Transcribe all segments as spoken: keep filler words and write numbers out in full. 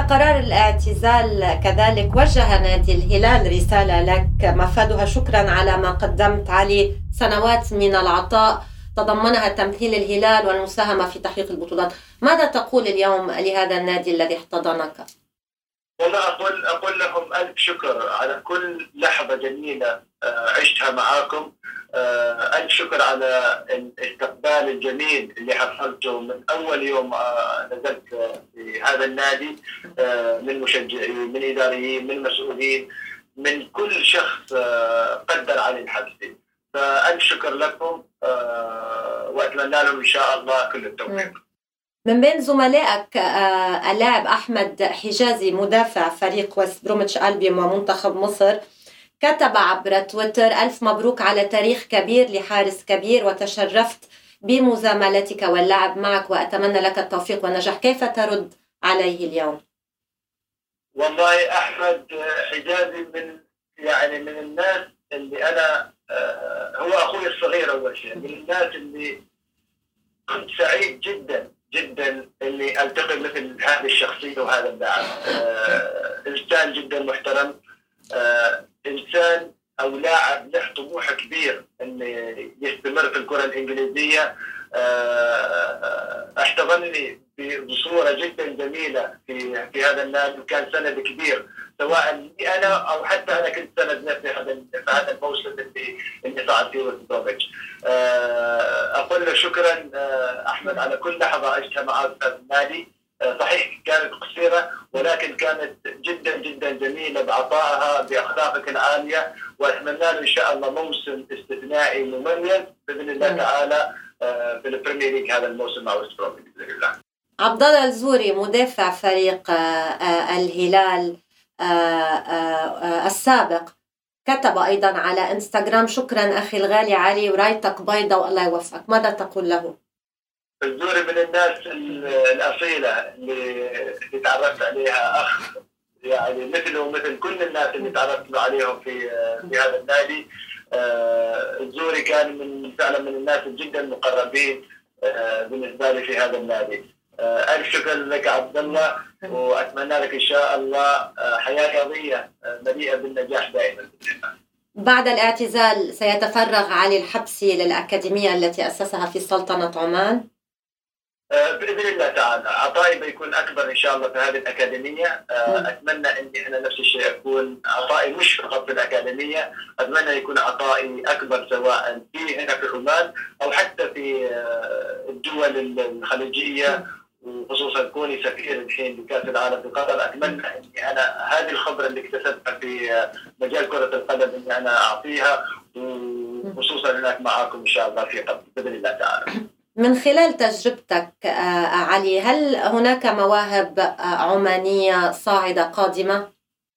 قرار الاعتزال كذلك وجه نادي الهلال رسالة لك مفادها شكرا على ما قدمت علي سنوات من العطاء تضمنها تمثيل الهلال والمساهمة في تحقيق البطولات. ماذا تقول اليوم لهذا النادي الذي احتضنك؟ والله أقول أقول لهم ألف شكر على كل لحظة جميلة عشتها معاكم. ألف شكر على الاستقبال الجميل اللي حصلته من أول يوم نزلت في هذا النادي، من مشجعين، من إداريين، من مسؤولين، من كل شخص قدر علي الحبسي. فألف شكر لكم وأتمنى لهم إن شاء الله كل التوفيق. من بين زملائك اللاعب أحمد حجازي مدافع فريق وست بروميتش ألبيوم ومنتخب مصر كتب عبر تويتر: ألف مبروك على تاريخ كبير لحارس كبير، وتشرفت بمزاملتك واللعب معك، وأتمنى لك التوفيق والنجاح. كيف ترد عليه اليوم؟ والله أحمد حجازي من يعني من الناس اللي أنا هو أخوي الصغير أول شيء، من الناس اللي كنت سعيد جدا جدا اني التقي مثل هذه الشخصيه وهذا اللاعب. آه، انسان جدا محترم، آه، انسان او لاعب له طموح كبير انه يستمر في الكره الانجليزيه. آه، احتضنني بصوره جدا جميله في في هذا النادي، وكان سند كبير سواء لي انا او حتى انا كنت سند نفسي هذا في هذا الموسم اللي اللي صعد فيه وست بروميتش. اقول له شكرا احمد على كل لحظه عشتها معك في النادي. صحيح كانت قصيره ولكن كانت جدا جدا جميله بعطائها باخلاقك العاليه، واتمنى له ان شاء الله موسم استثنائي مميز باذن الله تعالى في البريمير ليج هذا الموسم مع وست بروميتش باذن الله. عبد الله الزوري مدافع فريق الهلال السابق كتب أيضا على إنستغرام: شكرا أخي الغالي علي، ورايتك بيضة والله يوفقك. ماذا تقول له؟ الزوري من الناس الأصيلة اللي تعرفت عليها، أخ يعني مثله ومثل كل الناس اللي تعرفت عليهم في في هذا النادي. الزوري كان من فعلا من الناس جدا مقربين بالنسبة لي في هذا النادي. ألف شكر لك عبد الله، وأتمنى لك إن شاء الله حياة رياضية مليئة بالنجاح دائما. بعد الاعتزال سيتفرغ علي الحبسي للأكاديمية التي أسسها في سلطنة عمان؟ بإذن الله تعالى عطائي بيكون أكبر إن شاء الله في هذه الأكاديمية. أتمنى أني أنا نفس الشيء أكون عطائي مش فقط في الأكاديمية، أتمنى يكون عطائي أكبر سواء في هنا في عمان أو حتى في الدول الخليجية، وخصوصا كوني سفير الحين لكأس العالم في قطر. أتمنى أني أنا هذه الخبرة اللي اكتسبتها في مجال كرة القدم أني أنا أعطيها، وخصوصا هناك معاكم إن شاء الله في قطر بإذن الله تعالى. من خلال تجربتك علي، هل هناك مواهب عمانية صاعدة قادمة؟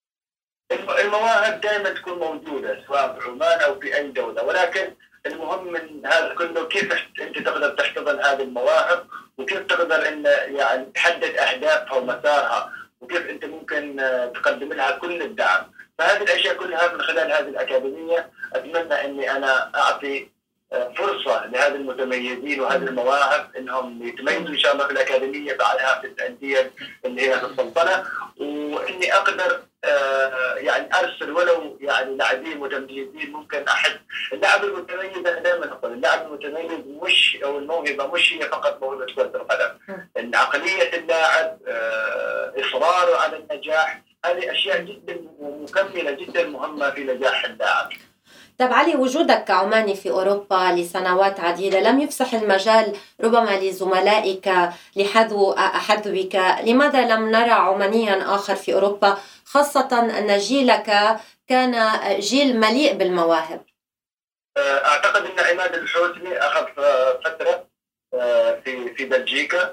المواهب دائما تكون موجودة سواء في عمان أو في أي دولة، ولكن المهم من هذا كله كيف أنت تقدر تحتضن هذه المواهب، وكيف تقدر إن يعني تحدد أهدافها ومسارها، وكيف أنت ممكن تقدم لها كل الدعم. فهذه الأشياء كلها من خلال هذه الأكاديمية أتمنى إني أنا أعطي فرصة لهذه المتميزين وهذه المواهب إنهم يتميزوا إن شاء الله في الأكاديمية، بعدها في الأندية اللي هي في السلطنة، وإني أقدر يعني أرسل ولو يعني لاعبين متميزين. ممكن أحد اللاعب المتميز، أنا دائما أقول اللاعب المتميز مش أو الموهبة مش هي فقط موهبة كرة القدم، إن عقلية اللاعب، إصراره على النجاح، هذه أشياء جدا مكملة جدا مهمة في نجاح اللاعب. طب علي، وجودك كعماني في أوروبا لسنوات عديدة لم يفسح المجال ربما لزملائك لحذو حذوك، لماذا لم نرى عمانيا آخر في أوروبا، خاصة أن جيلك كان جيل مليء بالمواهب؟ أعتقد أن عماد الحوثني أخذ فترة في في بلجيكا،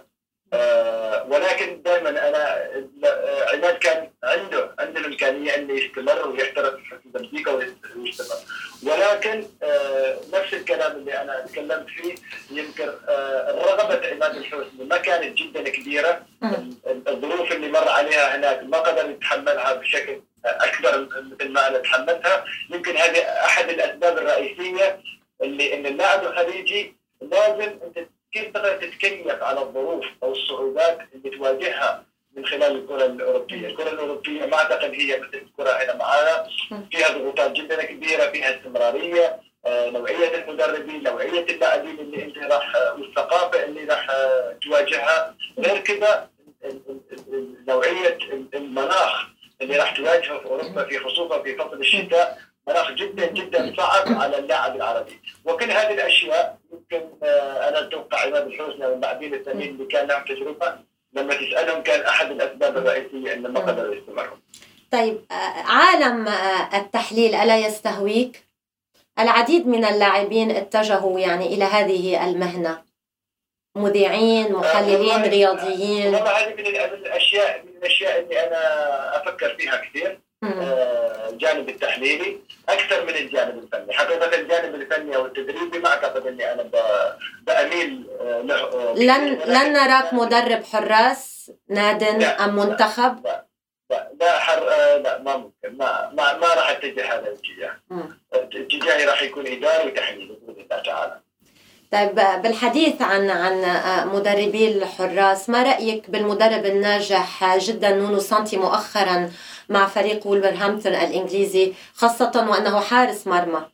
ولكن دائما أنا عماد كان عنده عنده الإمكانية أنه يستمر ويحترف في بلجيكا ويستمر، ولكن نفس الكلام اللي أنا تكلمت فيه، يمكن رغبة عماد الحوثني ما كانت جدا كبيرة. الظروف اللي مر عليها هناك ما قدر يتحملها بشكل أكبر مثل ما أنا تحملتها. يمكن هذه أحد الأسباب الرئيسية اللي إن اللاعب الخليجي لازم أنت كيف تقدر تتكيف على الظروف أو الصعوبات اللي تواجهها من خلال الكرة الأوروبية. الكرة الأوروبية ما أعتقد هي مثل الكرة هنا معانا، فيها ضغوطات جدا كبيرة، فيها استمرارية، نوعية المدربين، نوعية اللاعبين اللي أنت راح والثقافة اللي راح تواجهها، غير كذا نوعية المناخ اللي راح تواجهه في أوروبا في خصوصا في فصل الشتاء، مناخ جدا جدا صعب على اللاعب العربي. وكل هذه الأشياء يمكن أنا أتوقع عماد الحسني واللاعبين الثانيين اللي كان لهم تجربة لما تسألهم كان أحد الأسباب الرئيسية إن ما قدروا يستمروا. طيب عالم التحليل ألا يستهويك؟ العديد من اللاعبين اتجهوا يعني إلى هذه المهنة، مذيعين، محللين رياضيين. والله هذه من الأشياء من الأشياء اللي أنا أفكر فيها كثير. الجانب التحليلي أكثر من الجانب الفني. حقيقة الجانب الفني أو التدريبي ما أعتقد إني أنا بأميل له. لن لن نراك مدرب حراس ناد أم منتخب؟ لا لا لا, حر... لا ما ممكن، ما ما, ما راح أتجه هذا الاتجاه. اتجاهي راح يكون إداري وتحليلي بإذن الله تعالى. طيب بالحديث عن عن مدربي الحراس، ما رأيك بالمدرب الناجح جدا نونو سانتي مؤخرا مع فريق وولفرهامبتون الإنجليزي، خاصة وأنه حارس مرمى؟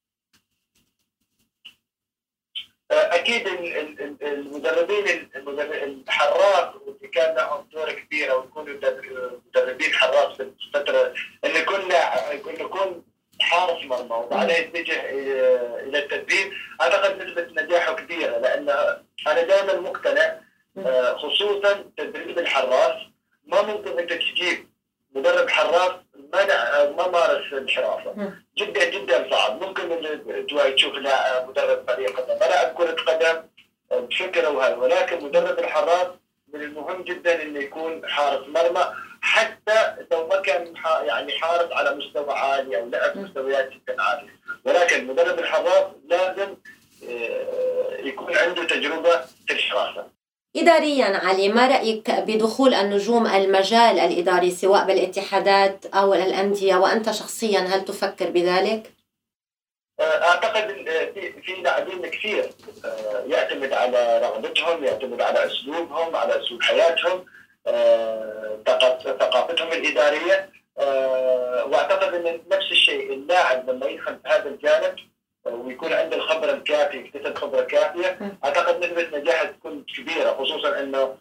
أكيد المدربين الحراس اللي كان لهم دور كبير أو يكونوا مدربين حراس في الفترة اللي يكون يكون يكون حارس مرمى وبعدها يتجه إلى التدريب، أعتقد نسبة نجاحه كبيرة، لأن أنا دائما مقتنع خصوصا تدريب الحراس ما ممكن أنت تجيب مدرب حراس ما ما مارس الحراسة، جدا جدا صعب. ممكن تشوف لا مدرب فريق قدم ملعب كرة قدم بفكرة وهذا، ولكن مدرب الحراس من المهم جدا انه يكون حارس مرمى، حتى لو ما كان يعني حارس على مستوى عالي او لعب مستويات جدا عالية، ولكن مدرب الحراس لازم يكون عنده تجربة في الحراسة. إدارياً علي، ما رأيك بدخول النجوم المجال الإداري سواء بالاتحادات أو الأندية، وأنت شخصياً هل تفكر بذلك؟ أعتقد في في لاعبين كثير يعتمد على رغبتهم، يعتمد على أسلوبهم، على أسلوب حياتهم، ثقافتهم الإدارية، وأعتقد أن نفس الشيء اللاعب لما يدخل في هذا الجانب ويكون عنده الخبرة الكافية، يكتسب خبرة كافية، أعتقد نسبة نجاحه تكون كبيرة، خصوصا أنه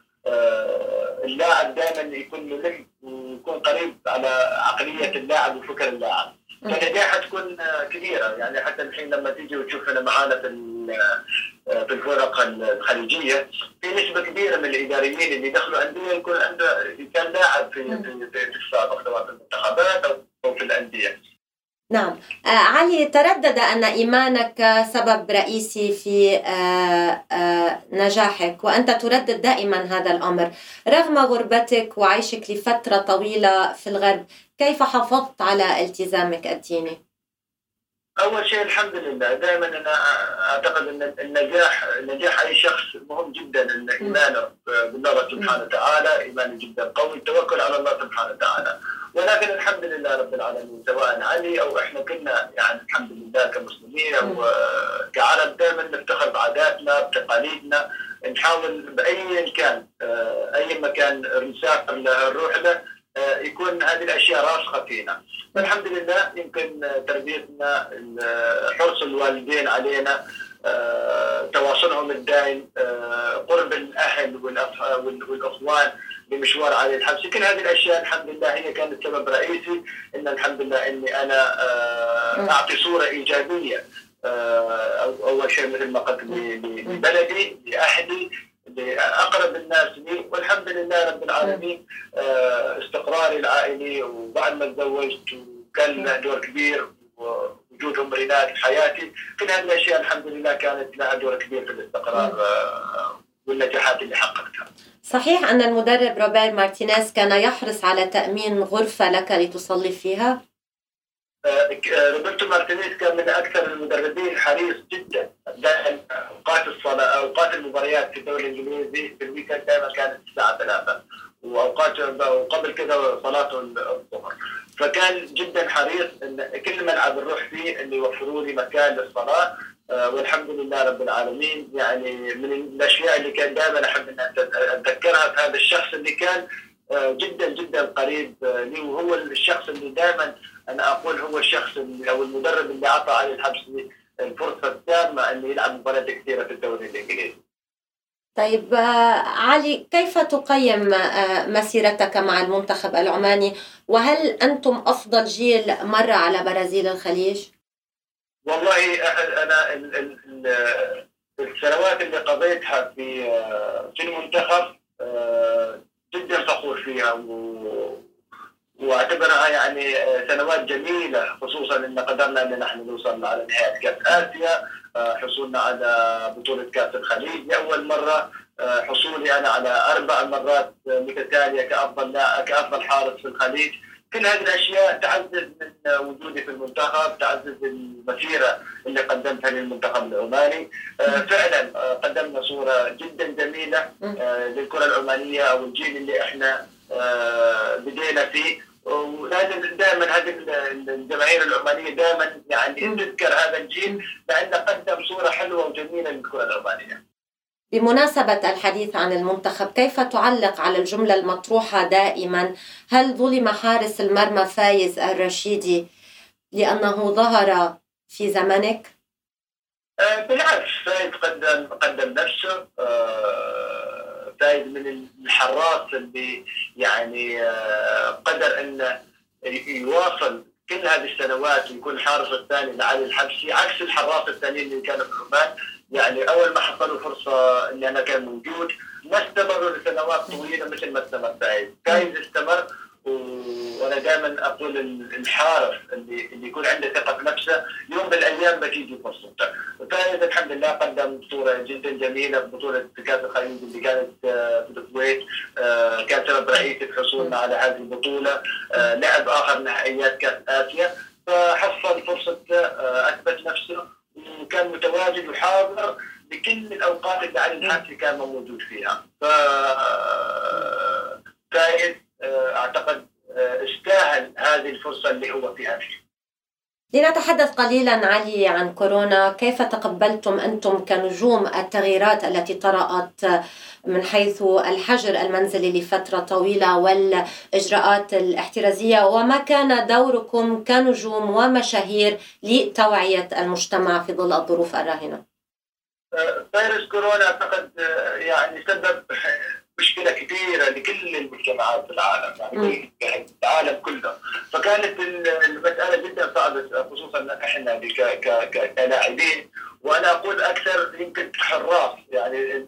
اللاعب دائما يكون ملم ويكون قريب على عقلية اللاعب وفكر اللاعب، فنجاحه تكون كبيرة. يعني حتى الحين لما تيجي وتشوفنا معانا في في الفرق الخليجية في نسبة كبيرة من الإداريين اللي دخلوا أندية يكون عنده كان لاعب في في في السابق سواء في المنتخبات أو في الأندية. نعم. آه علي، تردد أن إيمانك سبب رئيسي في آه آه نجاحك، وأنت تردد دائما هذا الأمر رغم غربتك وعيشك لفترة طويلة في الغرب. كيف حافظت على التزامك الديني؟ أول شيء الحمد لله، دائما أنا أعتقد أن النجاح نجاح أي شخص مهم جدا أن إيمانه بالله سبحانه وتعالى إيمان جدا قوي، التوكل على الله سبحانه وتعالى. ولكن الحمد لله رب العالمين سواء علي أو إحنا كنا يعني الحمد لله كمسلمين أو كعرب دائما نفتخر بعاداتنا بتقاليدنا، نحاول بأي كان أي مكان نسافر نروح له يكون هذه الأشياء راسخة فينا. فالحمد لله يمكن تربيتنا، حرص الوالدين علينا، تواصلهم الدائم، قرب الأهل والأخوان بمشوار علي الحبس، كل هذه الأشياء الحمد لله هي كانت سبب رئيسي إن الحمد لله إني أنا أعطي صورة إيجابية أول شيء مثل ما قلت لبلدي، لأهلي، لأقرب الناس لي، والحمد لله رب العالمين استقراري العائلي وبعد ما تزوجت وكان له دور كبير ووجودهم رينات في حياتي، كل هذه الأشياء الحمد لله كانت لها دور كبير في الاستقرار والنجاحات اللي حققتها. صحيح أن المدرب روبير مارتينيز كان يحرص على تأمين غرفة لك لتصلي فيها؟ روبرتو مارتينيز كان من أكثر المدربين حريص جدا، دائما أوقات الصلاة أوقات المباريات في الدوري الإنجليزي في الويكند دائما كانت الساعة ثلاثة، وأوقات وقبل كذا صلاة الظهر، فكان جدا حريص إن كل ملعب نروح فيه إن يوفروا لي مكان للصلاة. والحمد لله رب العالمين يعني من الأشياء اللي كان دائما أحب أن أتذكرها في هذا الشخص اللي كان جدا جدا قريب لي، وهو الشخص اللي دائما انا اقول هو الشخص اللي او المدرب اللي اعطى علي الحبسي الفرصه التامه انه يلعب مباريات كثيره في الدوري الانجليزي. طيب علي، كيف تقيم مسيرتك مع المنتخب العماني، وهل أنتم أفضل جيل مر على برازيل الخليج؟ والله أنا السنوات اللي قضيتها في في المنتخب جدا فخور فيها، واعتبرها يعني سنوات جميله، خصوصا ان قدرنا ان نحن نوصل على نهايه كاس اسيا، حصولنا على بطوله كاس الخليج لاول مره، حصولي انا على اربع مرات متتاليه كافضل كافضل حارس في الخليج. كل هذه الاشياء تعزز من وجودي في المنتخب، تعزز المسيره اللي قدمتها للمنتخب العماني. فعلا قدمنا صوره جدا جميله للكره العمانيه او الجيل اللي احنا بدينا فيه، ولازم دائما هذه الجماهير العمانيه دائما يعني تذكر هذا الجيل لانه قدم صوره حلوه وجميله للكره العمانيه. بمناسبة الحديث عن المنتخب، كيف تعلق على الجملة المطروحة دائما: هل ظلم حارس المرمى فايز الرشيدي لأنه ظهر في زمنك؟ آه بالعكس، فايز قدم قدم نفسه. آه فايز من الحراس اللي يعني آه قدر انه يواصل كل هذه السنوات ويكون الحارس الثاني لعلي الحبسي، عكس الحراس الثانيين اللي كانوا في عمان. يعني اول ما حصلوا فرصه اللي انا كان موجود ما استمروا لسنوات طويله مثل ما استمر فايز. فايز استمر، وانا دائما اقول الحارس اللي اللي يكون عنده ثقه بنفسه يوم من الايام بتيجي فرصته. فايز الحمد لله قدم صوره جدا جميله في بطوله كاس الخليج اللي كانت في الكويت، كان سبب رئيسي في حصولنا على هذه البطوله. لعب اخر نهائيات كاس اسيا، فحصل فرصته، اثبت نفسه وكان متواجد وحاضر بكل الاوقات اللي علي الحبسي كان موجود فيها. ف فايز اعتقد استاهل هذه الفرصه اللي هو فيها فيه. لنتحدث قليلا علي عن كورونا. كيف تقبلتم أنتم كنجوم التغييرات التي طرأت من حيث الحجر المنزلي لفترة طويلة والإجراءات الاحترازية، وما كان دوركم كنجوم ومشاهير لتوعية المجتمع في ظل الظروف الراهنة؟ فيروس كورونا أعتقد يعني سبب مشكلة كبيرة لكل المجتمعات في العالم، يعني في العالم كله. فكانت المسألة جدا صعبة، خصوصا احنا كلاعبين، وانا اقول اكثر يمكن كحراس. يعني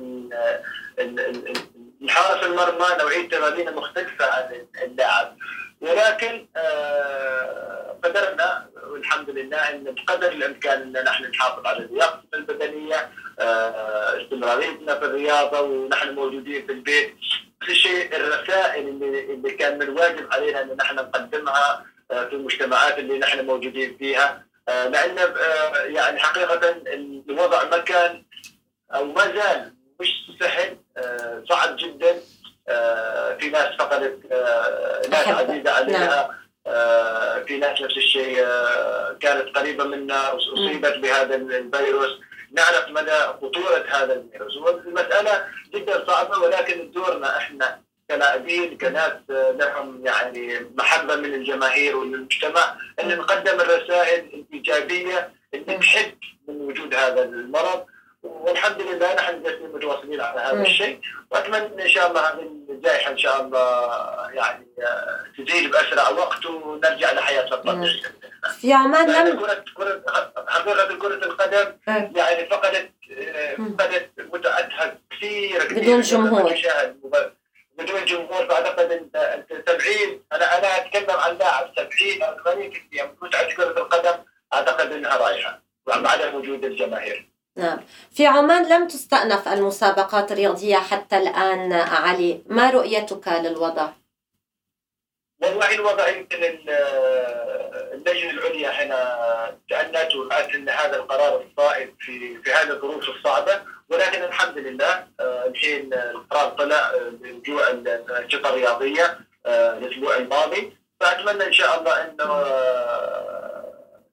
الحارس المرمى نوعية تمارين مختلفة عن اللاعب، ولكن قدرنا والحمد لله ان بقدر الامكان ان نحن نحافظ على لياقتنا البدنيه، استمراريتنا في الرياضه ونحن موجودين في البيت. في شيء الرسائل اللي, اللي كان من الواجب علينا ان نحن نقدمها في المجتمعات اللي نحن موجودين فيها، لان يعني حقيقه الوضع ما كان او ما زال مش سهل، صعب جدا. في ناس فقدت ناس عزيزه عليها، في ناس نفس الشيء كانت قريبه منا اصيبت بهذا الفيروس. نعرف مدى خطوره هذا الفيروس، والمساله جدا صعبه، ولكن دورنا احنا كلاعبين كناس لهم يعني محبه من الجماهير والمجتمع ان نقدم الرسائل الايجابيه اللي تحد من وجود هذا المرض. والحمد لله نحن جالسين متواصلين على هذا الشيء، واتمنى ان شاء الله هذه الجائحه ان شاء الله يعني تزيل باسرع وقت ونرجع لحياتنا الطبيعيه. في عمان لم كرة كرة حقيقة كرة القدم يعني فقدت فقدت متعتها كثير بدون جمهور بدون جمهور. فاعتقد ان سبعين انا انا اتكلم عن لاعب سبعين او ثمانين بالمئة من متعة كرة القدم اعتقد انها رايحة بعد وجود الجماهير. نعم. في عمان لم تستأنف المسابقات الرياضية حتى الآن علي، ما رؤيتك للوضع؟ والله الوضع يمكن اللجنة العليا هنا تأنت ورأت أن هذا القرار الصائب في في هذه الظروف الصعبة، ولكن الحمد لله الحين القرار طلع برجوع الأنشطة الرياضية الأسبوع الماضي. فأتمنى إن شاء الله أنه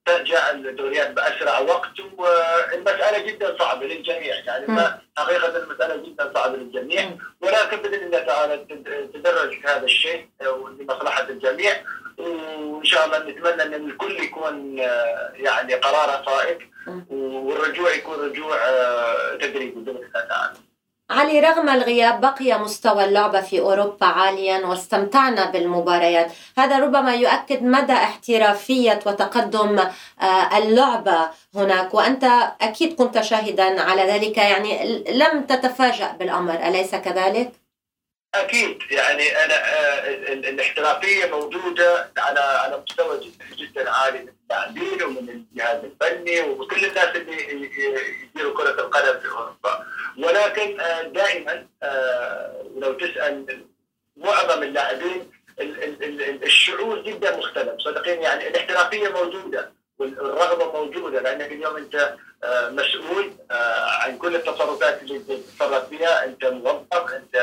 ترجع الدوريات بأسرع وقت. والمسألة جدا صعبة للجميع، يعني ما حقيقة المسألة جدا صعبة للجميع، ولكن بإذن الله تعالى تدرج في هذا الشيء لمصلحة الجميع، وإن شاء الله نتمنى أن الكل يكون يعني قراره صائب، والرجوع يكون رجوع تدريجي بإذن الله تعالى. علي، رغم الغياب بقي مستوى اللعبة في أوروبا عاليا واستمتعنا بالمباريات. هذا ربما يؤكد مدى احترافية وتقدم اللعبة هناك، وأنت أكيد كنت شاهدا على ذلك، يعني لم تتفاجأ بالأمر، أليس كذلك؟ أكيد، يعني أنا الاحترافية موجودة على على مستوى جدا جدا عالي من اللاعبين ومن الجهاز الفني وكل الناس اللي يديروا كرة القدم في أوروبا، ولكن دائما لو تسأل معظم اللاعبين الشعور جدا مختلف صدقين. يعني الاحترافية موجودة والرغبة موجودة، لأنك اليوم أنت مسؤول عن كل التصرفات اللي تتصرف فيها، أنت موظف، أنت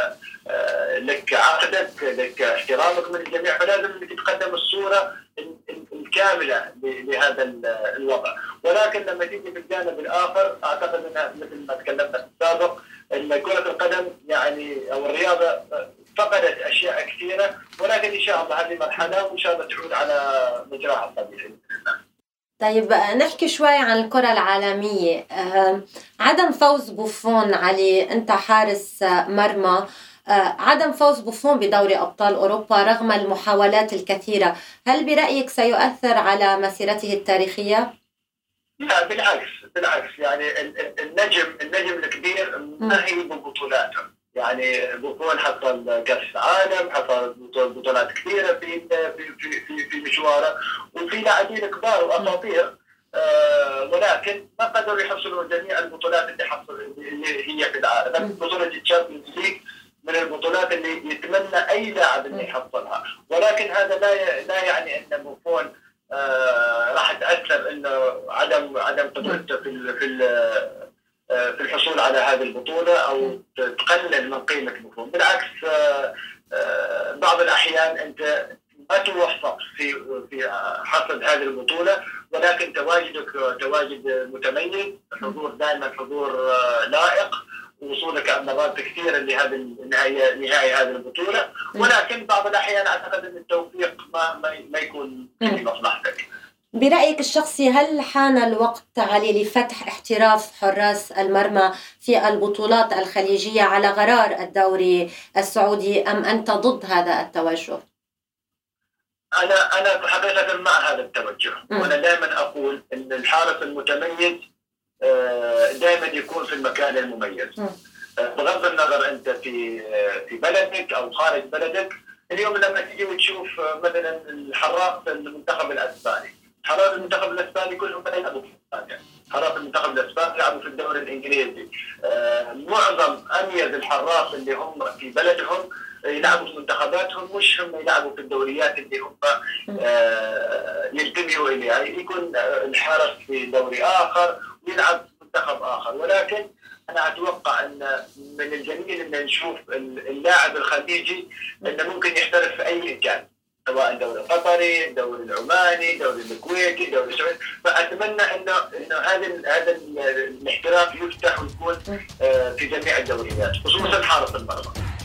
لك عقدك، لك احترامك من الجميع، فلازم انك تقدم الصورة الكاملة لهذا الوضع. ولكن لما تيجي في الجانب الآخر أعتقد أنها مثل ما تكلمنا في السابق، أن كرة القدم يعني أو الرياضة فقدت أشياء كثيرة، ولكن إن شاء الله هذه مرحلة وإن شاء الله تعود على مجراها الطبيعي. طيب نحكي شوي عن الكرة العالمية. عدم فوز بوفون، علي أنت حارس مرمى، عدم فوز بوفون بدوري أبطال أوروبا رغم المحاولات الكثيرة، هل برأيك سيؤثر على مسيرته التاريخية؟ لا بالعكس بالعكس، يعني النجم النجم الكبير ما هي ببطولاته، يعني بوفون حصل كأس العالم، حصل بطولات كثيرة في في في في مشواره، وفي لاعبين كبار وأساطير، آه ولكن ما قدروا يحصلوا جميع البطولات اللي حصل اللي هي في العالم. بطولة الشامبيونز ليج من البطولات اللي يتمنى أي لاعب إنه يحصلها، ولكن هذا لا لا يعني أن بوفون آه راح تأثر إنه عدم عدم قدرته في في في الحصول على هذه البطولة أو تقلل من قيمة بوفون. بالعكس، آه آه بعض الأحيان أنت ما توفق في في حصد هذه البطولة، ولكن تواجدك تواجد متميز، حضور دائما حضور آه لائق، وصولك عن مرات كثيرة لهذه النهاية نهاية هذه البطولة، ولكن بعض الأحيان أعتقد أن التوفيق ما ما يكون في مصلحتك. برأيك الشخصي هل حان الوقت علي لفتح احتراف حراس المرمى في البطولات الخليجية على غرار الدوري السعودي، أم أنت ضد هذا التوجه؟ أنا أنا حقيقة مع هذا التوجه، وأنا دائما أقول أن الحارس المتميز دائما يكون في المكان المميز، بغض النظر أنت في في بلدك أو خارج بلدك. اليوم لما تيجي وتشوف مثلا الحراس المنتخب الأسباني، حراس المنتخب الأسباني كلهم يلعبوا في إسبانيا، حراس المنتخب الأسباني يلعبوا في الدوري الإنجليزي، معظم أميز الحراس اللي هم في بلدهم يلعبوا في منتخباتهم، مش هم يلعبوا في الدوريات اللي هم ينتموا إليها. يكون الحارس في دوري آخر ويلعب في منتخب آخر، ولكن أنا أتوقع أن من الجميل أن نشوف اللاعب الخليجي أنه ممكن يحترف في أي مكان، سواء الدوري القطري، الدوري العماني، الدوري الكويتي، الدوري السعودي. فأتمنى أنه أنه هذا هذا الاحتراف يفتح ويكون في جميع الدوريات، خصوصا حارس المرمى.